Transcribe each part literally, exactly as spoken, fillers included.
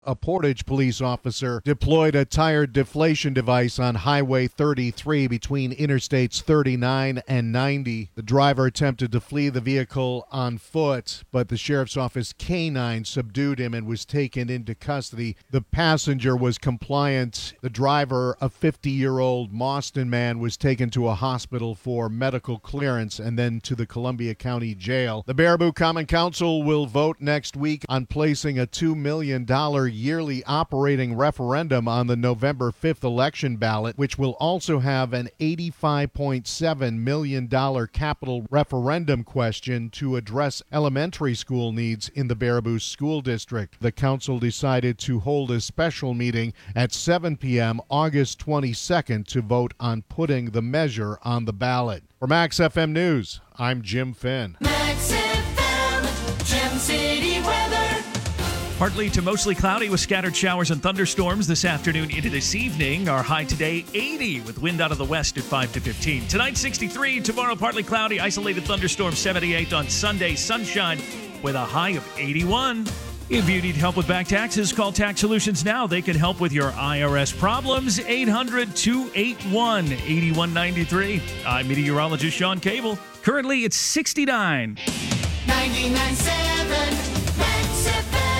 A Portage police officer deployed a tire deflation device on Highway thirty-three between Interstates thirty-nine and ninety. The driver attempted to flee the vehicle on foot, but the sheriff's office canine subdued him and was taken into custody. The passenger was compliant. The driver, a fifty-year-old Mauston man, was taken to a hospital for medical clearance and then to the Columbia County Jail. The Baraboo Common Council will vote next week on placing a two million dollars yearly operating referendum on the November fifth election ballot, which will also have an eighty-five point seven million dollars capital referendum question to address elementary school needs in the Baraboo School District. The council decided to hold a special meeting at seven p.m. August twenty-second to vote on putting the measure on the ballot. For Max F M News, I'm Jim Finn. Max F M, Gem City weather. Partly to mostly cloudy with scattered showers and thunderstorms this afternoon into this evening. Our high today, eighty, with wind out of the west at five to fifteen. Tonight, sixty-three. Tomorrow, partly cloudy, isolated thunderstorms, seventy-eight. On Sunday, sunshine with a high of eighty-one. If you need help with back taxes, call Tax Solutions now. They can help with your I R S problems. eight hundred, two eight one, eight one nine three. I'm meteorologist Sean Cable. Currently, it's sixty-nine. ninety-nine point seven Max F M.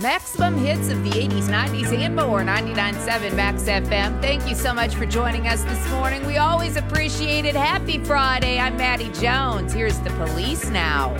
Maximum hits of the eighties, nineties, and more. ninety-nine point seven Max F M. Thank you so much for joining us this morning. We always appreciate it. Happy Friday. I'm Maddie Jones. Here's the Police now.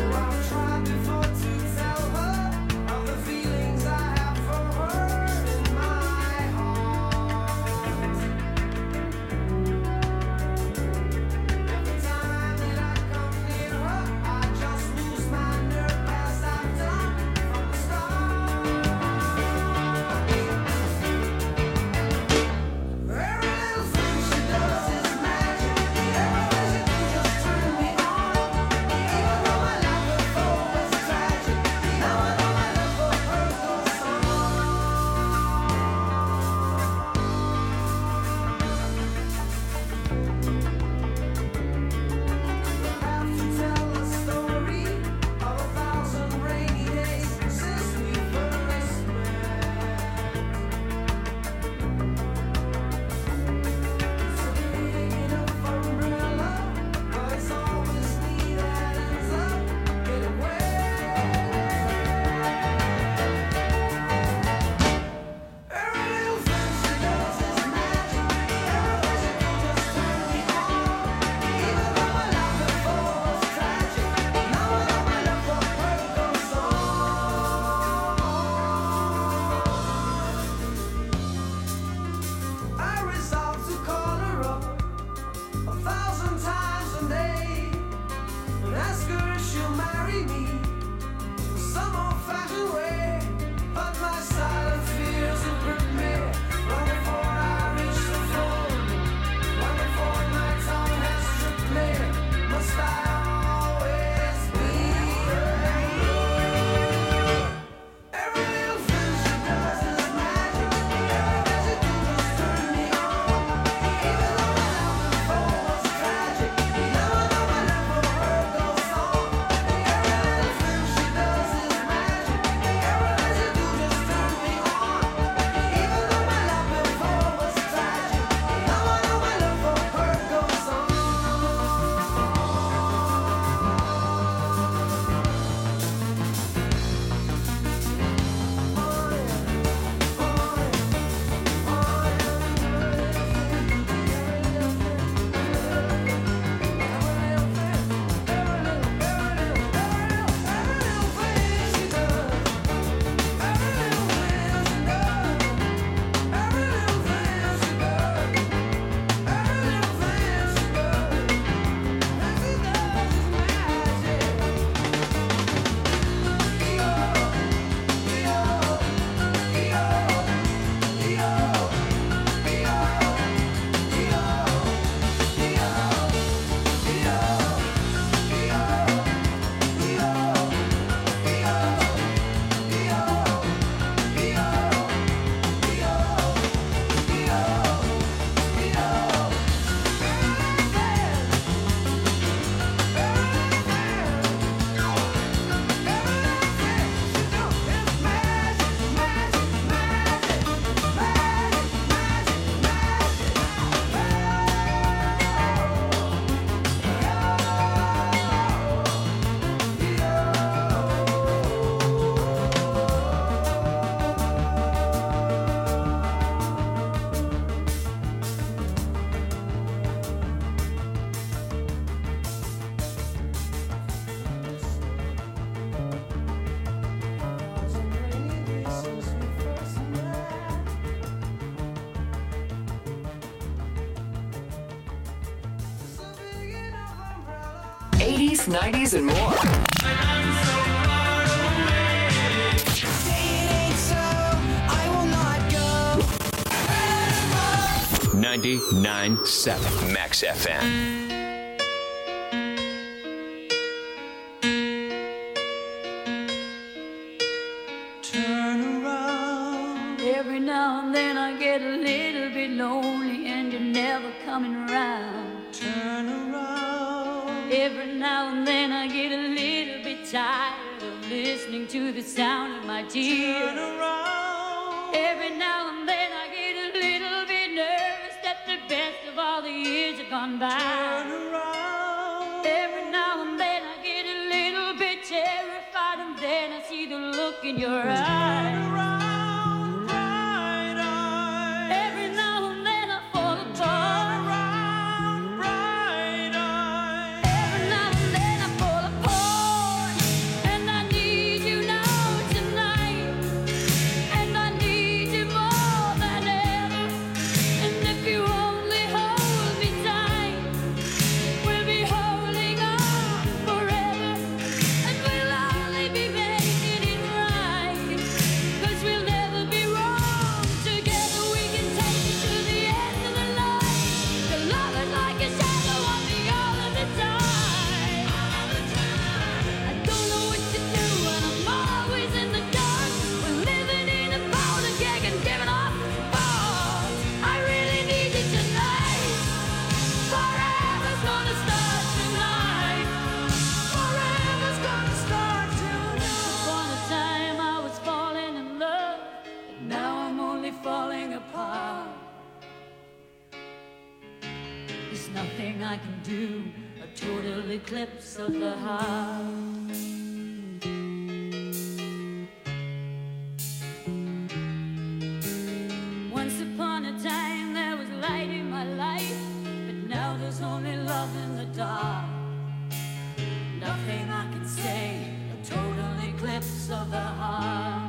eighties, nineties, and more. ninety-nine point seven Max F M. Every now and then I get a little bit lonely and you're never coming around. Turn around. Every now and then I get a little bit tired of listening to the sound of my tears. Turn around. Every now and then I get a little bit nervous that the best of all the years have gone by. Turn around. Every now and then I get a little bit terrified and then I I see the look in your eyes. Every now and then I fall apart. Every now and then I fall apart. And I need you now tonight. And I need you more than ever. And if you only hold me tight, we'll be holding on forever. And we'll only be making it right. 'Cause we'll never be wrong. Together we can take it to the end of the line. Your love is like a shadow on me all of the time. I don't know what to do and I'm always in the dark. We're living in a powder keg and giving off balls. I really need you tonight. Forever's gonna start tonight. Forever's gonna start tonight. Upon a time I was falling in love, but now I'm only falling apart. There's nothing I can do, a total eclipse of the heart. Once upon a time there was light in my life, but now there's only love in the dark. Nothing I can say, a total eclipse of the heart.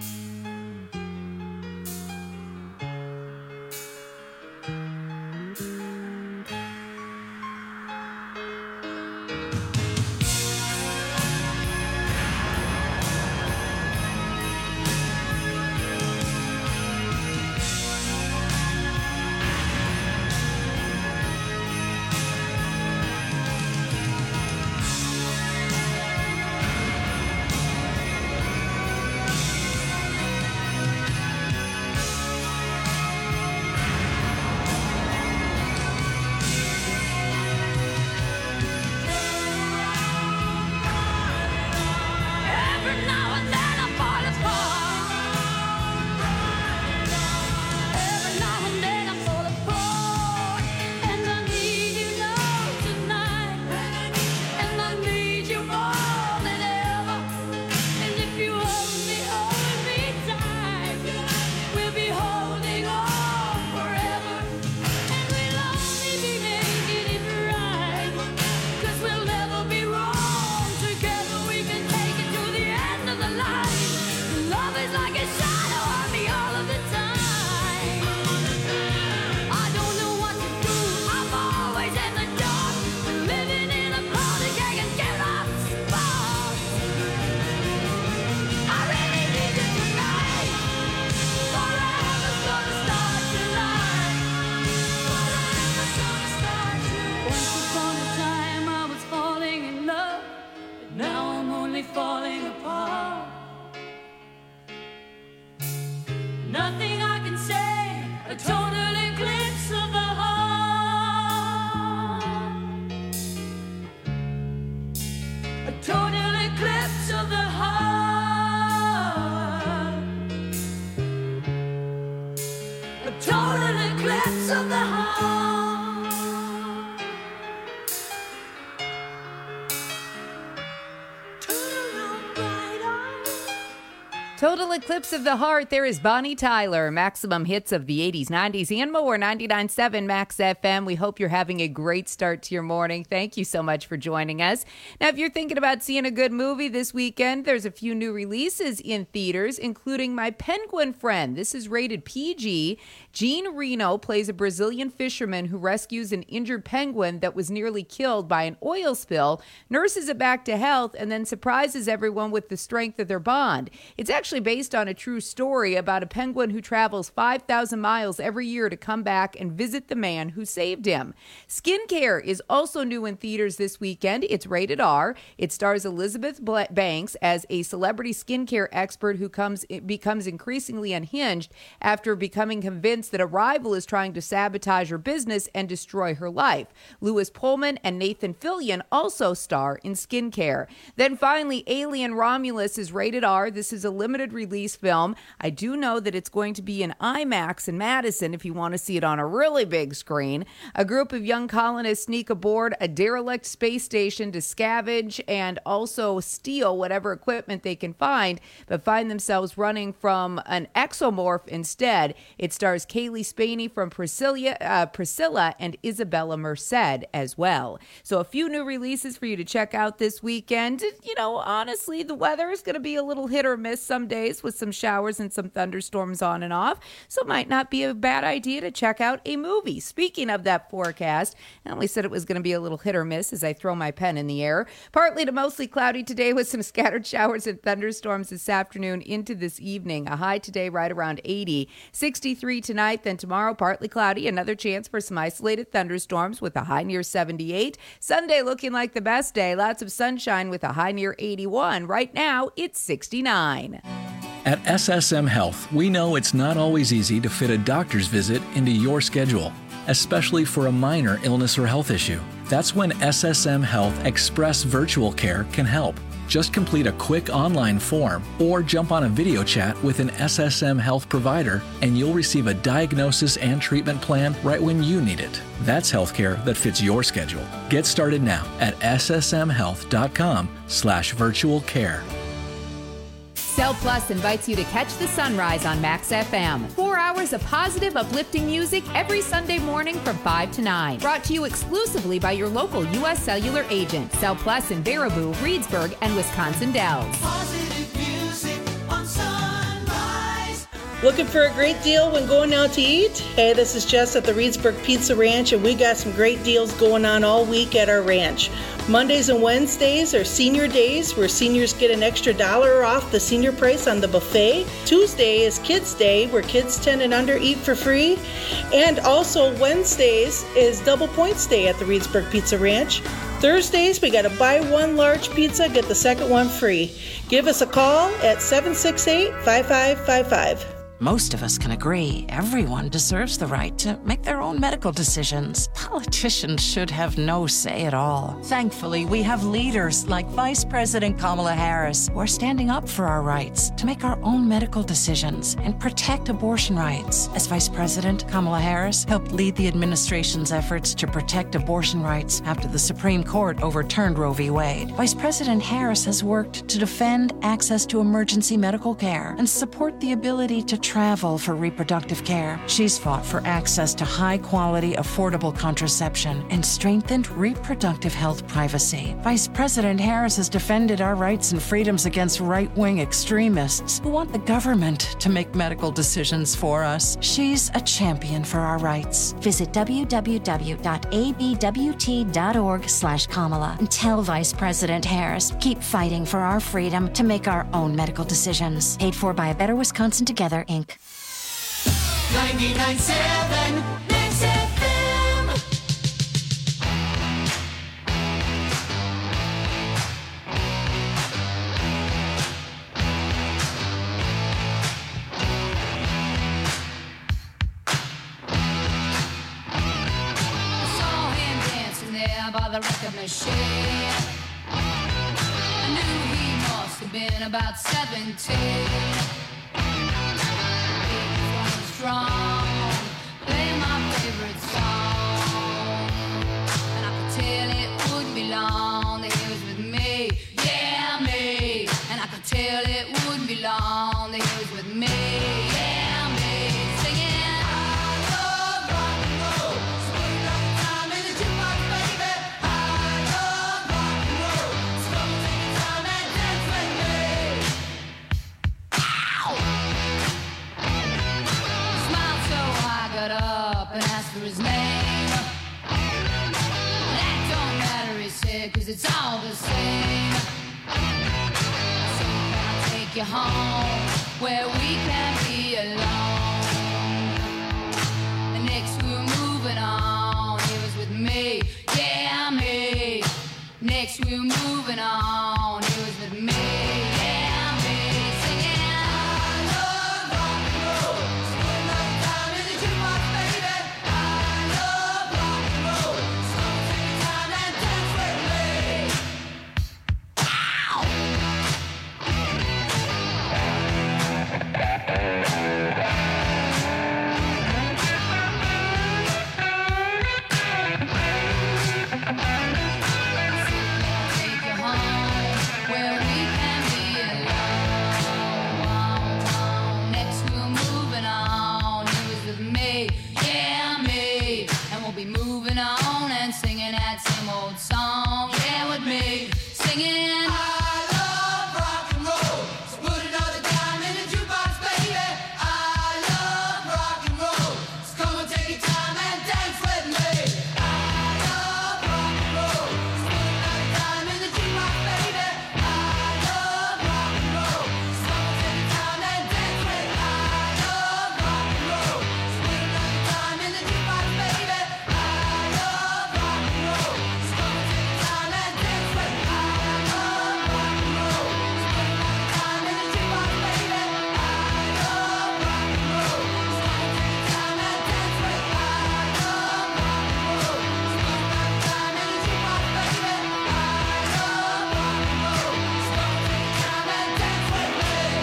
Every now and then I fall apart. Every now and then I fall apart. And I need you now tonight. And I need you more than ever. And if you only hold me tight, we'll be holding on forever. And we'll only be making it right. 'Cause we'll never be wrong. Together we can take it to the end of the line. Love is like a shadow on me all of the time. I don't know what to do, I'm always in the dark. Living in a powder keg and giving off sparks. I really need you tonight. Forever's gonna start tonight. Forever's gonna start tonight. Once upon a time I was falling in love, but now I'm only falling apart. Nothing I can say, a total eclipse of the heart. A total eclipse of the heart. A total eclipse of the heart. Turn bright eyes. Total Eclipse of the Heart. There is Bonnie Tyler, maximum hits of the eighties, nineties, and more. ninety-nine point seven Max F M. We hope you're having a great start to your morning. Thank you so much for joining us. Now, if you're thinking about seeing a good movie this weekend, there's a few new releases in theaters, including My Penguin Friend. This is rated P G. Jean Reno plays a Brazilian fisherman who rescues an injured penguin that was nearly killed by an oil spill, nurses it back to health, and then surprises everyone with the strength of their bond. It's actually based on a true story about a penguin who travels five thousand miles every year to come back and visit the man who saved him. Skincare is also new in theaters this weekend. It's rated R. It stars Elizabeth Banks as a celebrity skincare expert who comes becomes increasingly unhinged after becoming convinced that a rival is trying to sabotage her business and destroy her life. Louis Pullman and Nathan Fillion also star in Skincare. Then finally, Alien Romulus is rated R. This is a limited limited release film. I do know that it's going to be in IMAX in Madison if you want to see it on a really big screen. A group of young colonists sneak aboard a derelict space station to scavenge and also steal whatever equipment they can find, but find themselves running from an exomorph instead. It stars Kaylee Spaney from Priscilla, uh, Priscilla and Isabella Merced as well. So a few new releases for you to check out this weekend. You know, honestly, the weather is going to be a little hit or miss some days with some showers and some thunderstorms on and off. So it might not be a bad idea to check out a movie. Speaking of that forecast, I only said it was going to be a little hit or miss as I throw my pen in the air. Partly to mostly cloudy today with some scattered showers and thunderstorms this afternoon into this evening. A high today right around eighty. sixty-three tonight, then tomorrow partly cloudy. Another chance for some isolated thunderstorms with a high near seventy-eight. Sunday looking like the best day. Lots of sunshine with a high near eighty-one. Right now, it's sixty-nine. At S S M Health, we know it's not always easy to fit a doctor's visit into your schedule, especially for a minor illness or health issue. That's when S S M Health Express Virtual Care can help. Just complete a quick online form or jump on a video chat with an S S M Health provider and you'll receive a diagnosis and treatment plan right when you need it. That's healthcare that fits your schedule. Get started now at ssmhealth.com slash virtual care. Cell Plus invites you to catch the sunrise on Max F M. Four hours of positive, uplifting music every Sunday morning from five to nine. Brought to you exclusively by your local U S Cellular agent. Cell Plus in Baraboo, Reedsburg, and Wisconsin Dells. Positive music on Sunrise. Looking for a great deal when going out to eat? Hey, this is Jess at the Reedsburg Pizza Ranch, and we got some great deals going on all week at our ranch. Mondays and Wednesdays are senior days where seniors get an extra dollar off the senior price on the buffet. Tuesday is Kids Day where kids ten and under eat for free. And also Wednesdays is Double Points Day at the Reedsburg Pizza Ranch. Thursdays, we got to buy one large pizza, get the second one free. Give us a call at seven six eight, five five five five. Most of us can agree everyone deserves the right to make their own medical decisions. Politicians should have no say at all. Thankfully, we have leaders like Vice President Kamala Harris who are standing up for our rights to make our own medical decisions and protect abortion rights. As Vice President, Kamala Harris helped lead the administration's efforts to protect abortion rights after the Supreme Court overturned Roe v. Wade. Vice President Harris has worked to defend access to emergency medical care and support the ability to travel for reproductive care. She's fought for access to high-quality, affordable contraception and strengthened reproductive health privacy. Vice President Harris has defended our rights and freedoms against right-wing extremists who want the government to make medical decisions for us. She's a champion for our rights. Visit w w w dot a b w t dot org slash Kamala and tell Vice President Harris, keep fighting for our freedom to make our own medical decisions. Paid for by A Better Wisconsin Together, Incorporated. ninety-nine point seven Max F M. I saw him dancing there by the record machine. I knew he must have been about seventeen. Strong, play my favorite song, and I could tell it wouldn't be long that he was with me, yeah me, and I could tell it wouldn't be long that he was with me, yeah me, singing I love rock and roll, so put enough time in the jukebox, baby. I love rock and roll, so come take your time and dance with me. Got up and asked for his name. That don't matter, he said, cause it's all the same. So can I take you home where we can be alone? And next we were moving on, he was with me, yeah me. Next we were moving on, he was with me, yeah me. Singing I love rock and roll, so put enough time in the jukebox, baby. I love rock and roll, so take your time and dance with me. Ow!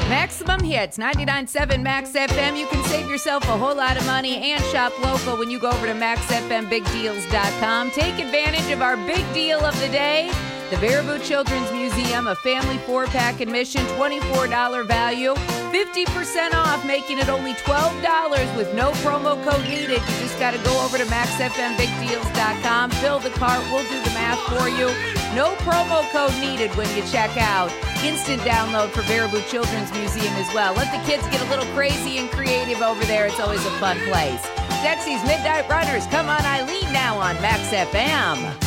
Maximum Hits, ninety-nine point seven Max F M. You can save yourself a whole lot of money and shop local when you go over to max f m big deals dot com. Take advantage of our big deal of the day. The Baraboo Children's Museum, a family four-pack admission, twenty-four dollars value, fifty percent off, making it only twelve dollars with no promo code needed. You just got to go over to max f m big deals dot com, fill the cart, we'll do the math for you. No promo code needed when you check out. Instant download for Baraboo Children's Museum as well. Let the kids get a little crazy and creative over there. It's always a fun place. Dexy's Midnight Runners, Come On Eileen now on Max F M.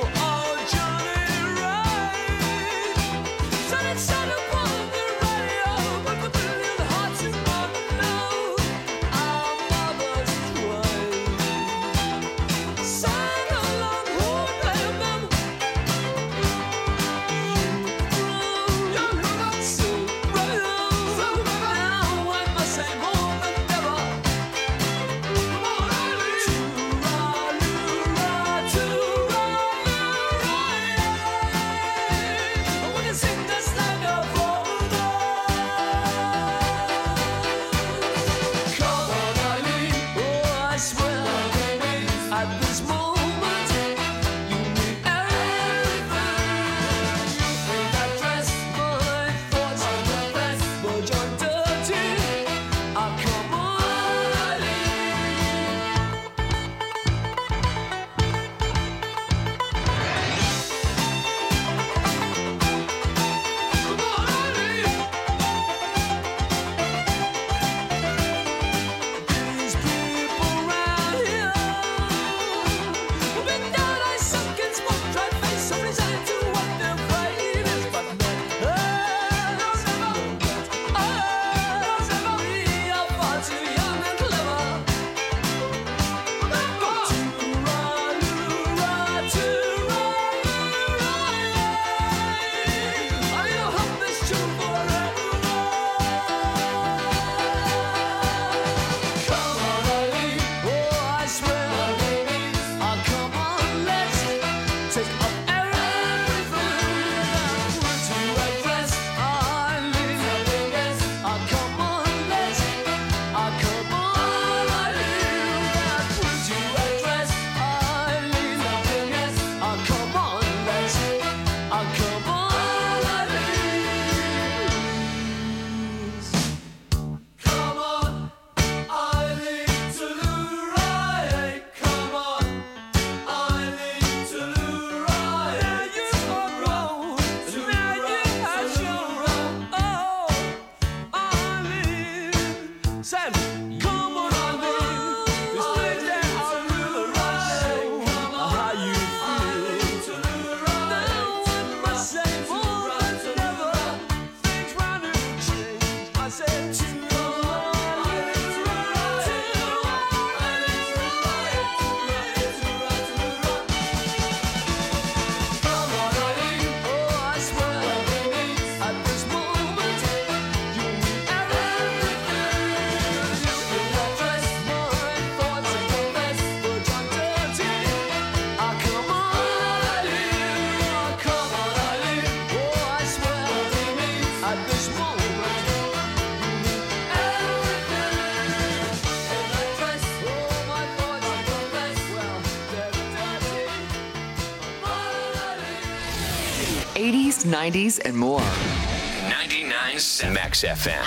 eighties, nineties, and more. ninety-nine point seven Max F M.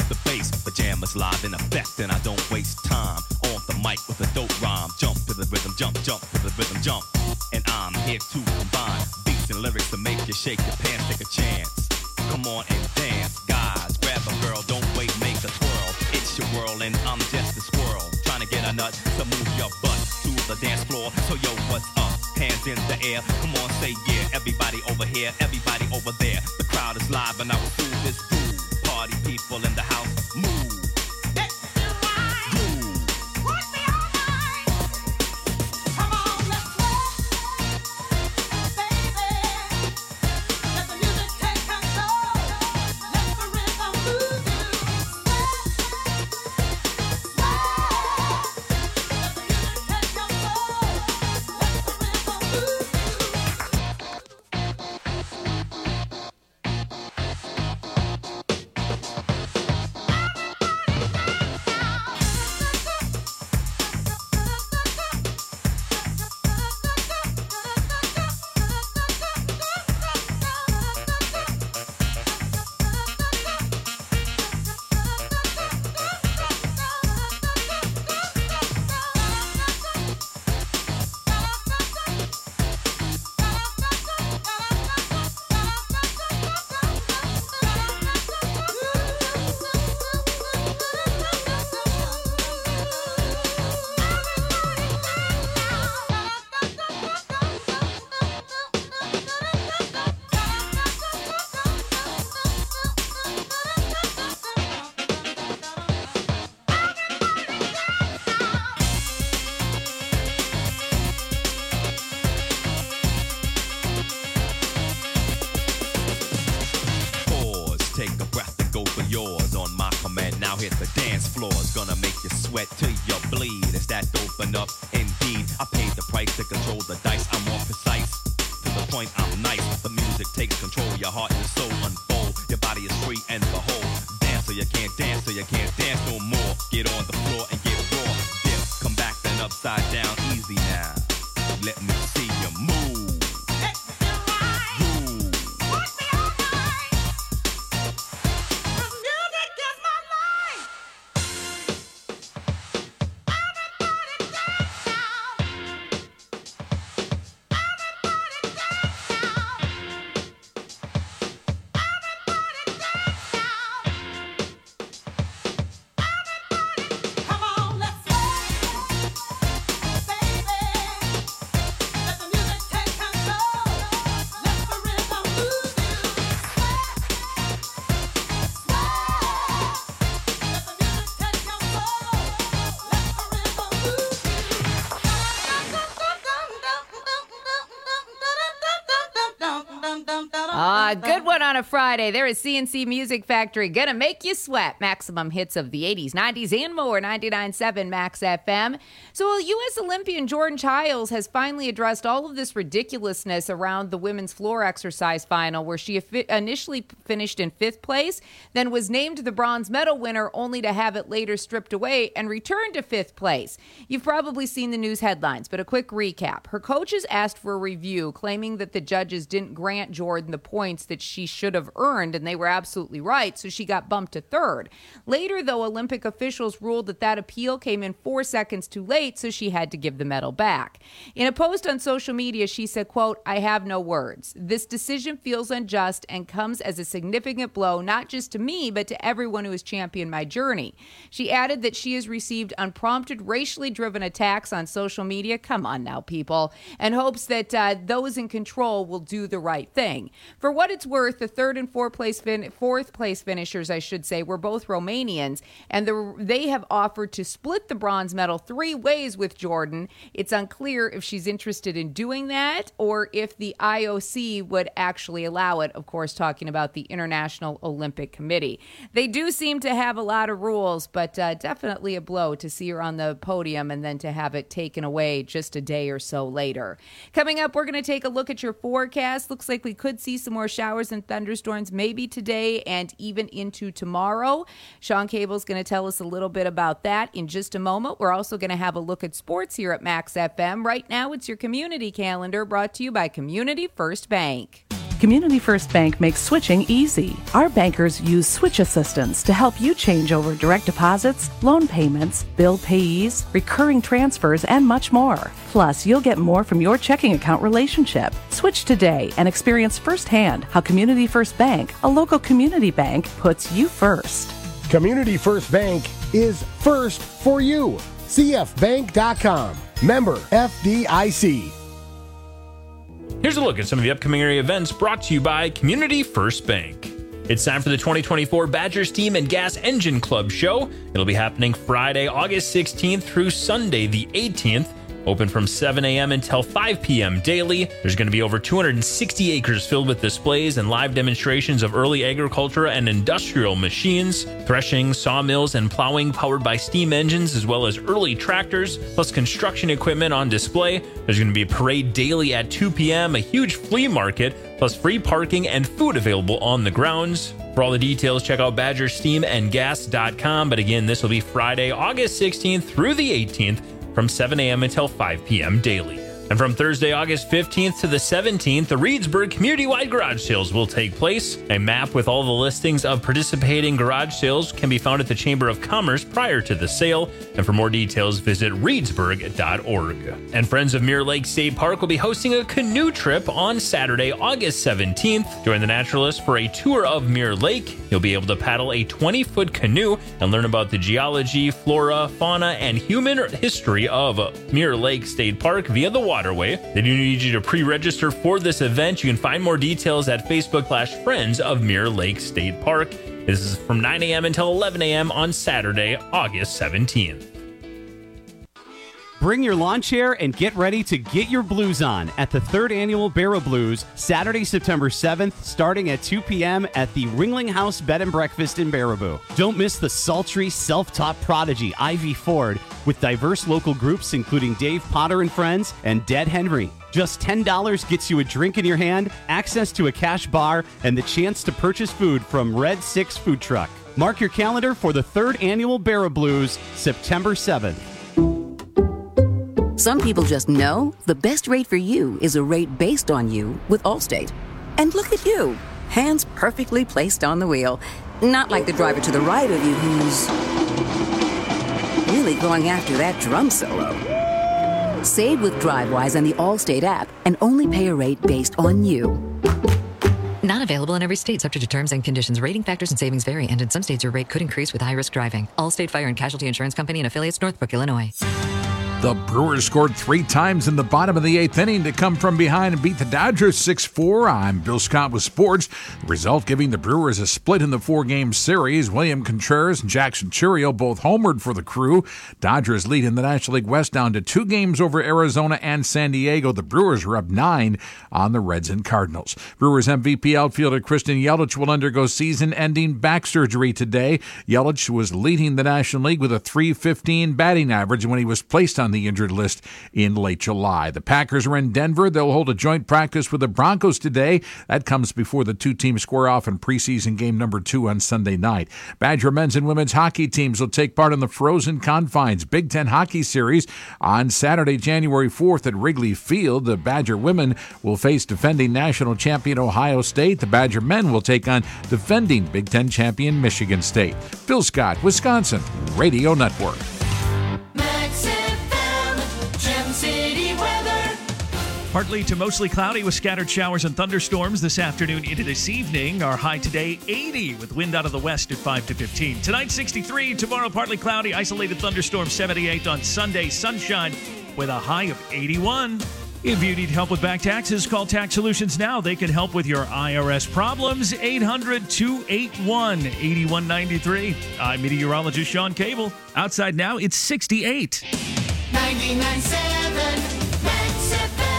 Live in effect, and I don't waste time on the mic with a dope rhyme. Jump to the rhythm, jump, jump to the rhythm, jump. And I'm here to combine beats and lyrics to make you shake your pants, take a chance. Come on and dance, guys. Grab a girl, don't wait, make a twirl. It's your world and I'm just a squirrel. Trying to get a nut to move your butt to the dance floor. So yo, what's up? Hands in the air. Come on, say yeah. Everybody over here, everybody over there. The crowd is live and I will do this groove. Party people in the house, move. The dance floor is gonna make you sweat till you bleed. Is that open up? Indeed, I paid the price to control the dice. I'm more precise, to the point I'm nice. The music takes control, your heart and soul unfold. Your body is free and behold. Dance so you can't dance, so you can't dance no more. Get on the floor and get raw. Dip, come back then upside down, easy now. Let me see you move. Ah, good one on a Friday. There is C N C Music Factory. Gonna make you sweat. Maximum hits of the eighties, nineties, and more. ninety-nine point seven Max F M. So U S Olympian Jordan Chiles has finally addressed all of this ridiculousness around the women's floor exercise final, where she initially finished in fifth place, then was named the bronze medal winner, only to have it later stripped away and return to fifth place. You've probably seen the news headlines, but a quick recap. Her coaches asked for a review, claiming that the judges didn't grant Jordan the points that she should have earned, and they were absolutely right, so she got bumped to third. Later, though, Olympic officials ruled that that appeal came in four seconds too late, so she had to give the medal back. In a post on social media, she said, quote, "I have no words. This decision feels unjust and comes as a significant blow, not just to me, but to everyone who has championed my journey." She added that she has received unprompted, racially driven attacks on social media, come on now, people, and hopes that uh, those in control will do the right thing. For what it's worth, the third and fourth place, fin- fourth place finishers, I should say, were both Romanians, and the, they have offered to split the bronze medal three ways with Jordan. It's unclear if she's interested in doing that or if the I O C would actually allow it, of course, talking about the International Olympic Committee. They do seem to have a lot of rules, but uh, definitely a blow to see her on the podium and then to have it taken away just a day or so later. Coming up, we're going to take a look at your forecast. Looks like we could see some more showers and thunderstorms maybe today and even into tomorrow. Sean Cable's going to tell us a little bit about that in just a moment. We're also going to have a look at sports here at Max F M. Right now, it's your community calendar brought to you by Community First Bank. Community First Bank makes switching easy. Our bankers use switch assistance to help you change over direct deposits, loan payments, bill payees, recurring transfers, and much more. Plus, you'll get more from your checking account relationship. Switch today and experience firsthand how Community First Bank, a local community bank, puts you first. Community First Bank is first for you. C F bank dot com. Member F D I C. Here's a look at some of the upcoming area events brought to you by Community First Bank. It's time for the twenty twenty-four Badger Steam and Gas Engine Club Show. It'll be happening Friday, August sixteenth through Sunday, the eighteenth. Open from seven a.m. until five p.m. daily. There's going to be over two hundred sixty acres filled with displays and live demonstrations of early agriculture and industrial machines, threshing, sawmills, and plowing powered by steam engines, as well as early tractors, plus construction equipment on display. There's going to be a parade daily at two p.m., a huge flea market, plus free parking and food available on the grounds. For all the details, check out badger steam and gas dot com. But again, this will be Friday, August sixteenth through the eighteenth, from seven a.m. until five p.m. daily. And from Thursday, August fifteenth to the seventeenth, the Reedsburg Community-Wide Garage Sales will take place. A map with all the listings of participating garage sales can be found at the Chamber of Commerce prior to the sale. And for more details, visit reedsburg dot org. And Friends of Mirror Lake State Park will be hosting a canoe trip on Saturday, August seventeenth. Join the naturalists for a tour of Mirror Lake. You'll be able to paddle a twenty-foot canoe and learn about the geology, flora, fauna, and human history of Mirror Lake State Park via the waterway. They do need you to pre-register for this event. You can find more details at Facebook slash Friends of Mirror Lake State Park. This is from nine a.m. until eleven a.m. on Saturday, August seventeenth. Bring your lawn chair and get ready to get your blues on at the third annual Barrow Blues, Saturday, September seventh, starting at two p.m. at the Ringling House Bed and Breakfast in Baraboo. Don't miss the sultry, self-taught prodigy Ivy Ford with diverse local groups including Dave Potter and Friends and Dead Henry. Just ten dollars gets you a drink in your hand, access to a cash bar, and the chance to purchase food from Red Six Food Truck. Mark your calendar for the third annual Barrow Blues, September seventh. Some people just know the best rate for you is a rate based on you with Allstate. And look at you, hands perfectly placed on the wheel. Not like the driver to the right of you who's really going after that drum solo. Save with DriveWise and the Allstate app and only pay a rate based on you. Not available in every state, subject to terms and conditions. Rating factors and savings vary, and in some states your rate could increase with high-risk driving. Allstate Fire and Casualty Insurance Company and affiliates, Northbrook, Illinois. The Brewers scored three times in the bottom of the eighth inning to come from behind and beat the Dodgers six four. I'm Bill Scott with sports. The result giving the Brewers a split in the four-game series. William Contreras and Jackson Chourio both homered for the Crew. Dodgers lead in the National League West down to two games over Arizona and San Diego. The Brewers are up nine on the Reds and Cardinals. Brewers M V P outfielder Christian Yelich will undergo season-ending back surgery today. Yelich was leading the National League with a three fifteen batting average when he was placed on the injured list in late July. The Packers are in Denver. They'll hold a joint practice with the Broncos today. That comes before the two teams square off in preseason game number two on Sunday night. Badger men's and women's hockey teams will take part in the Frozen Confines Big Ten Hockey Series on Saturday, January fourth at Wrigley Field. The Badger women will face defending national champion Ohio State. The Badger men will take on defending Big Ten champion Michigan State. Bill Scott, Wisconsin Radio Network. Partly to mostly cloudy with scattered showers and thunderstorms this afternoon into this evening. Our high today, eighty, with wind out of the west at five to fifteen. Tonight, sixty-three. Tomorrow, partly cloudy, isolated thunderstorms, seventy-eight. On Sunday, sunshine with a high of eighty-one. If you need help with back taxes, call Tax Solutions now. They can help with your I R S problems. eight hundred, two eight one, eight one nine three. I'm meteorologist Sean Cable. Outside now, it's sixty-eight. ninety-nine point seven Max F M.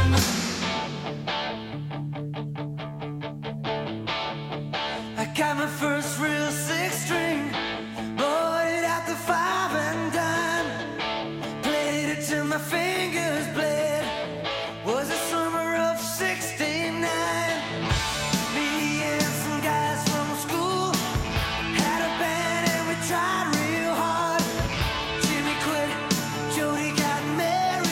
I got my first real six string, bought it at the five and dime, played it till my fingers bled, was the summer of sixty-nine, me and some guys from school, had a band and we tried real hard, Jimmy quit, Jody got married.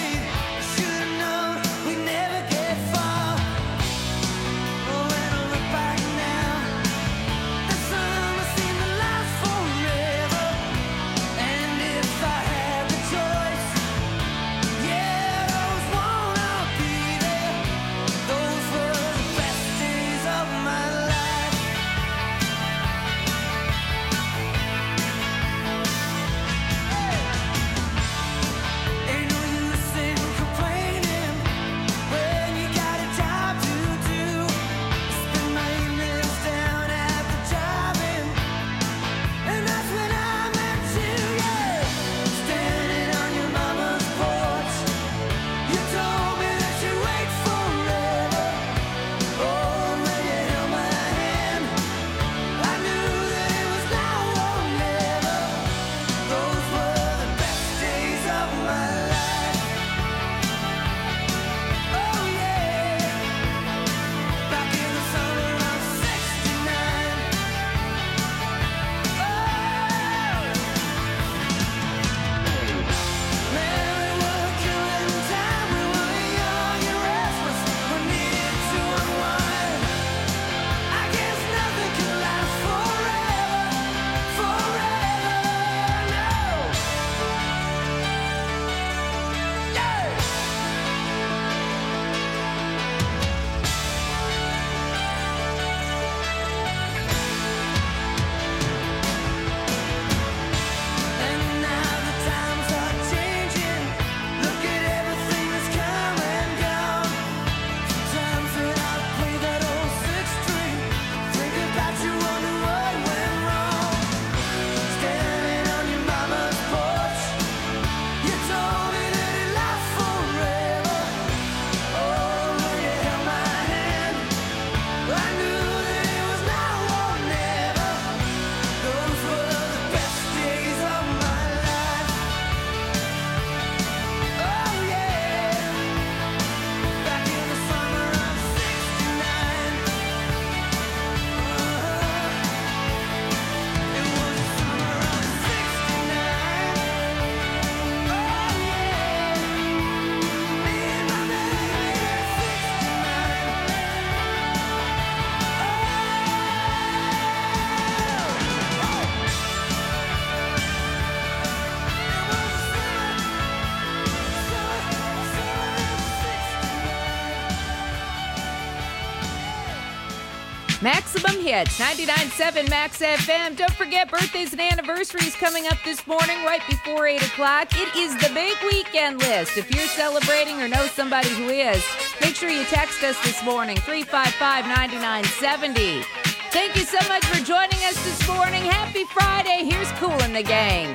Maximum Hits, ninety-nine point seven Max F M. Don't forget, birthdays and anniversaries coming up this morning right before eight o'clock. It is the big weekend list. If you're celebrating or know somebody who is, make sure you text us this morning, three five five, nine nine seven zero. Thank you so much for joining us this morning. Happy Friday. Here's Kool and the Gang.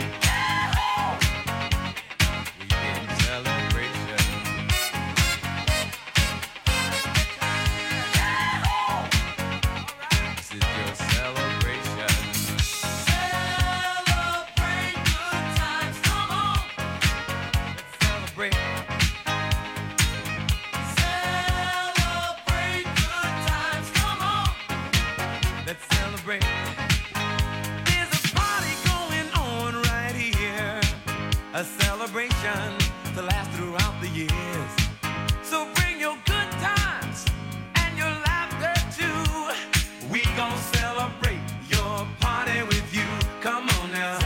A celebration to last throughout the years. So bring your good times and your laughter too. We gon' celebrate your party with you. Come on now.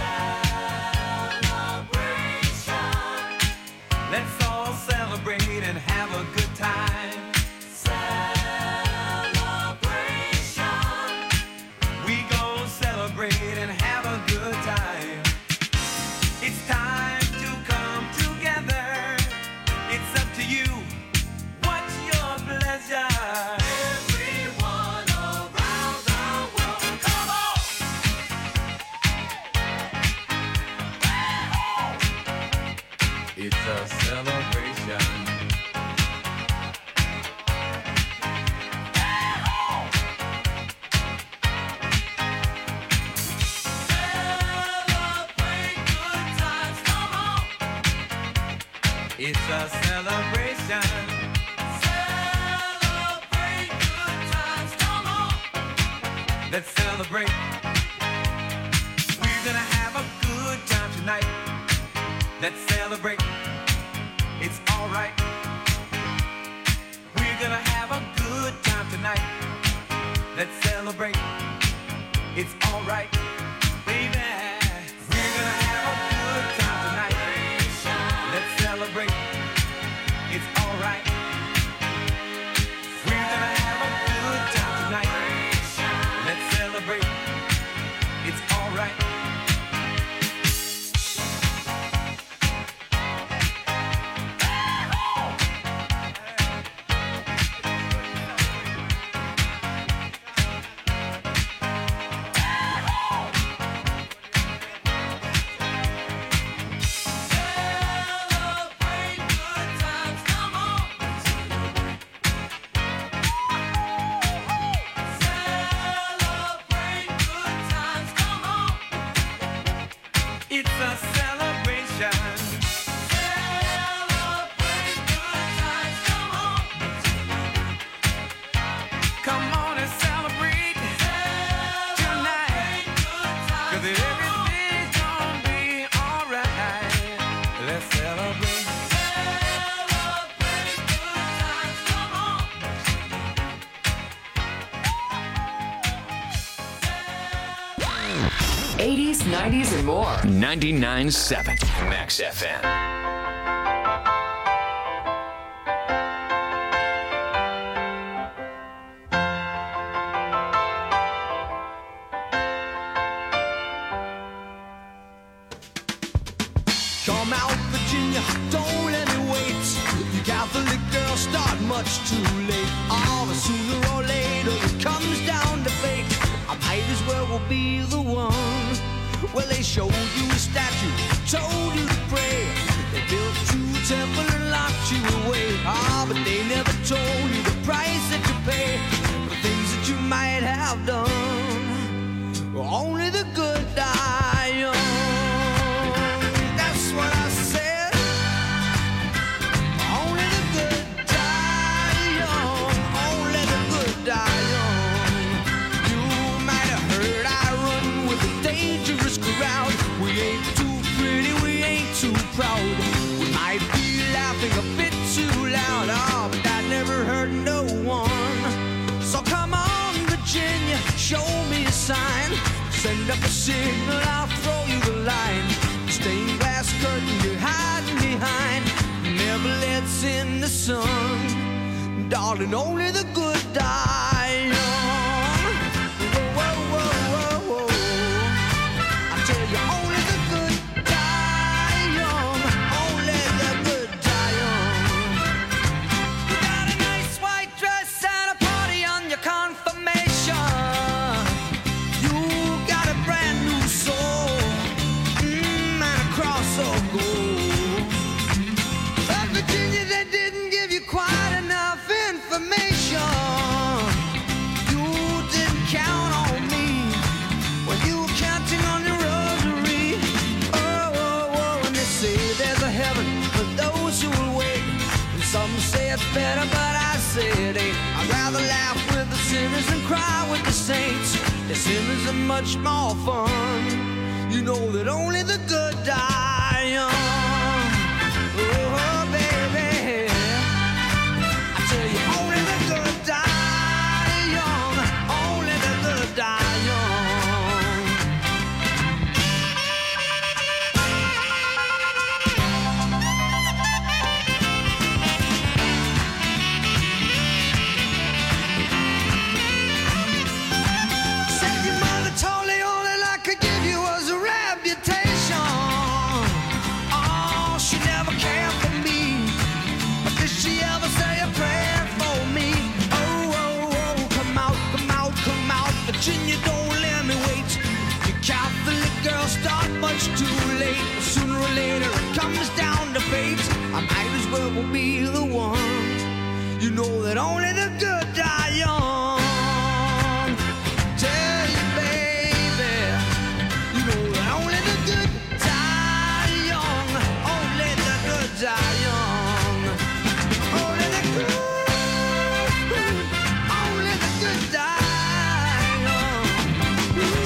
Celebration. Let's all celebrate and have a good time. Celebration. We gon' celebrate and have a good time. It's time. It's a celebration. Celebrate good times, come on. It's a celebration. Celebrate good times, come on. Let's celebrate. We're gonna have a good time tonight. Let's celebrate. It's alright. We're gonna have a good time tonight. Let's celebrate. It's alright, baby. We're gonna have a good time tonight. Let's celebrate. It's alright. We're gonna have a good time tonight. Let's celebrate. It's alright. It's a celebration. Celebrate good times, come on. Come on and celebrate tonight. Cause everything's gonna be alright. Let's celebrate. Celebrate good times, come on. eighties, nineties, and more. ninety-nine point seven Max F M. Come out, Virginia, don't let me wait. You Catholic girls start much too late. Oh, but sooner or later it comes down to fate. I might as well will be the one. Well, they showed you a statue, told you to pray. They built you a temple and locked you away. Ah, but they never told you the price that you pay for things that you might have done. Only the good die young. That's what I said. Only the good die young. Only the good die young. You might have heard I run with a dangerous crowd. We ain't too pretty, we ain't too proud. We might be laughing a bit too loud. Oh, but that never hurt no one. So come on, Virginia, show me a sign. Send up a signal, I'll throw you the line. Stained glass curtain you're hiding behind never lets in the sun. Darling, only the good die young. say it's better, but I say it ain't. I'd rather laugh with the sinners and cry with the saints. The sinners are much more fun. You know that only the good die young. Oh, baby, I tell you, only the good die young. Only the good die young. Said your mother told me all that I could give you was a reputation. Oh, she never cared for me. But did she ever say a prayer for me? Oh, oh, oh, come out, come out, come out. Virginia, don't let me wait. You Catholic girls start much too late. Sooner or later it comes down to fate. I might as well be the one. You know that only the good die young. Tell you, baby, you know that only the good die young. Only the good die young. Only the good, only the good die young.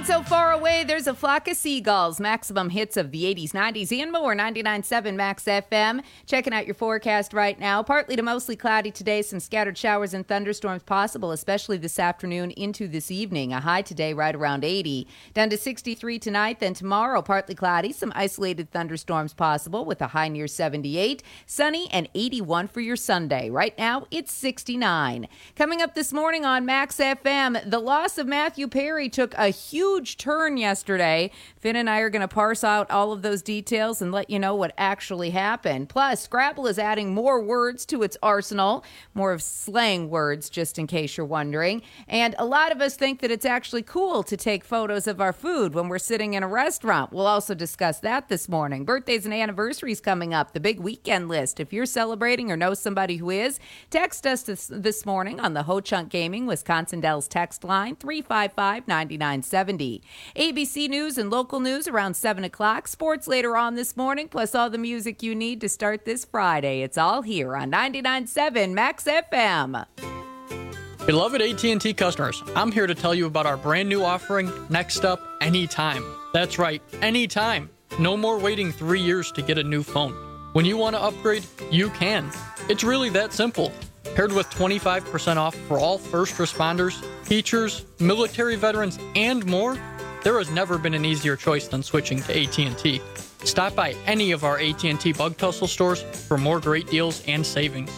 so far away, there's a flock of seagulls. Maximum hits of the eighties, nineties, and more. ninety-nine point seven Max F M. Checking out your forecast right now. Partly to mostly cloudy today. Some scattered showers and thunderstorms possible, especially this afternoon into this evening. A high today right around eighty. Down to sixty-three tonight. Then tomorrow, partly cloudy. Some isolated thunderstorms possible with a high near seventy-eight. Sunny and eighty-one for your Sunday. Right now, it's sixty-nine. Coming up this morning on Max F M, the loss of Matthew Perry took a huge turn yesterday. Finn and I are going to parse out all of those details and let you know what actually happened. Plus, Scrabble is adding more words to its arsenal, more of slang words, just in case you're wondering. And a lot of us think that it's actually cool to take photos of our food when we're sitting in a restaurant. We'll also discuss that this morning. Birthdays and anniversaries coming up, the big weekend list. If you're celebrating or know somebody who is, text us this, this morning on the Ho Chunk Gaming Wisconsin Dells text line, three five five, nine nine seven zero. A B C News and local news around seven o'clock. Sports later on this morning, plus all the music you need to start this Friday. It's all here on ninety-nine point seven Max F M. Beloved A T and T customers, I'm here to tell you about our brand new offering, Next Up Anytime. That's right, anytime. No more waiting three years to get a new phone. When you want to upgrade, you can. It's really that simple. Paired with twenty-five percent off for all first responders, teachers, military veterans, and more, there has never been an easier choice than switching to A T and T. Stop by any of our A T and T Bug Tussle stores for more great deals and savings.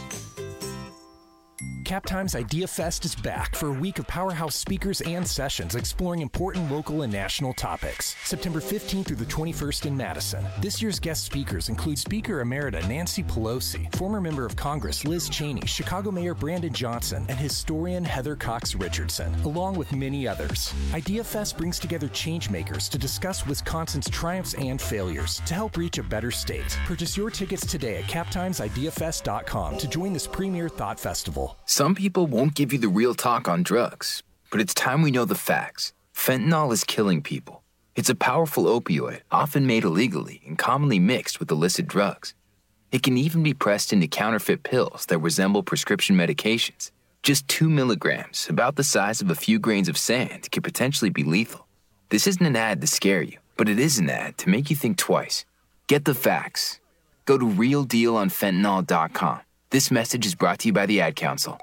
Captime's Idea Fest is back for a week of powerhouse speakers and sessions exploring important local and national topics. September fifteenth through the twenty-first in Madison. This year's guest speakers include Speaker Emerita Nancy Pelosi, former member of Congress Liz Cheney, Chicago Mayor Brandon Johnson, and historian Heather Cox Richardson, along with many others. Idea Fest brings together changemakers to discuss Wisconsin's triumphs and failures to help reach a better state. Purchase your tickets today at captimes idea fest dot com to join this premier thought festival. Some people won't give you the real talk on drugs, but it's time we know the facts. Fentanyl is killing people. It's a powerful opioid, often made illegally and commonly mixed with illicit drugs. It can even be pressed into counterfeit pills that resemble prescription medications. Just two milligrams, about the size of a few grains of sand, could potentially be lethal. This isn't an ad to scare you, but it is an ad to make you think twice. Get the facts. Go to real deal on fentanyl dot com. This message is brought to you by the Ad Council.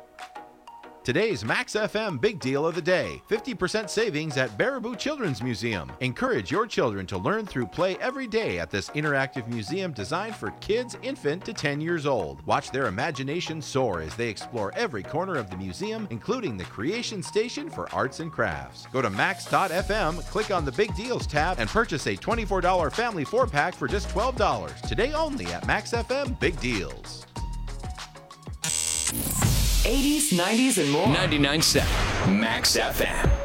Today's Max F M Big Deal of the Day. fifty percent savings at Baraboo Children's Museum. Encourage your children to learn through play every day at this interactive museum designed for kids infant to ten years old. Watch their imagination soar as they explore every corner of the museum, including the Creation Station for Arts and Crafts. Go to max dot f m, click on the Big Deals tab, and purchase a twenty-four dollars family four-pack for just twelve dollars. Today only at Max F M Big Deals. eighties, nineties, and more. ninety-nine point seven Max F M.